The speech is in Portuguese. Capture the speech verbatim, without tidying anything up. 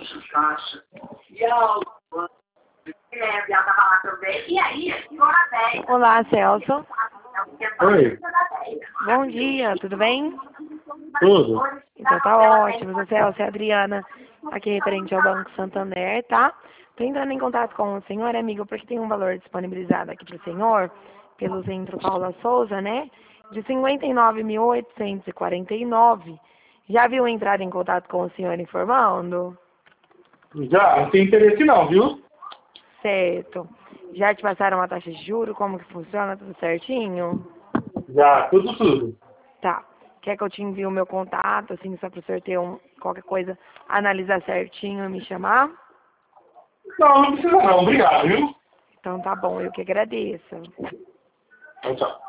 Olá, Celso. Oi, Bom dia, tudo bem? tudo? Então tá ótimo. Sou Celso e a Adriana, aqui referente ao Banco Santander, tá? Tô entrando em contato com o senhor, amigo, porque tem um valor disponibilizado aqui para o senhor, pelo Centro Paula Souza, né? De cinquenta e nove mil oitocentos e quarenta e nove. Já viu entrar em contato com o senhor informando? Já, não tem interesse não, viu? Certo. Já te passaram a taxa de juros? Como que funciona? Tudo certinho? Já, tudo, tudo. Tá. Quer que eu te envie o meu contato, assim, só para o senhor ter um, qualquer coisa, analisar certinho e me chamar? Não, não precisa não, obrigado, viu? Então tá bom, eu que agradeço. Tchau, tchau.